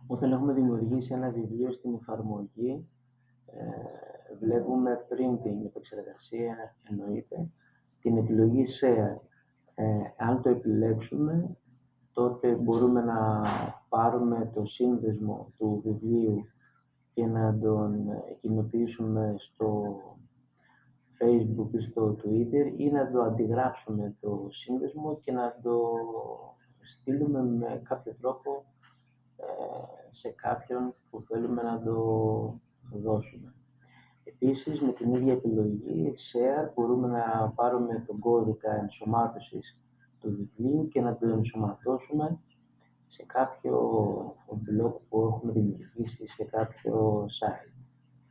Όταν έχουμε δημιουργήσει ένα βιβλίο στην εφαρμογή, βλέπουμε πριν την επεξεργασία, εννοείται, την επιλογή share. Αν το επιλέξουμε, τότε μπορούμε να πάρουμε το σύνδεσμο του βιβλίου και να τον κοινοποιήσουμε στο Facebook ή στο Twitter ή να το αντιγράψουμε το σύνδεσμο και να το στείλουμε με κάποιο τρόπο σε κάποιον που θέλουμε να το δώσουμε. Επίσης, με την ίδια επιλογή share μπορούμε να πάρουμε τον κώδικα ενσωμάτωσης του βιβλίου και να το ενσωματώσουμε σε κάποιο blog που έχουμε δημιουργήσει, σε κάποιο site.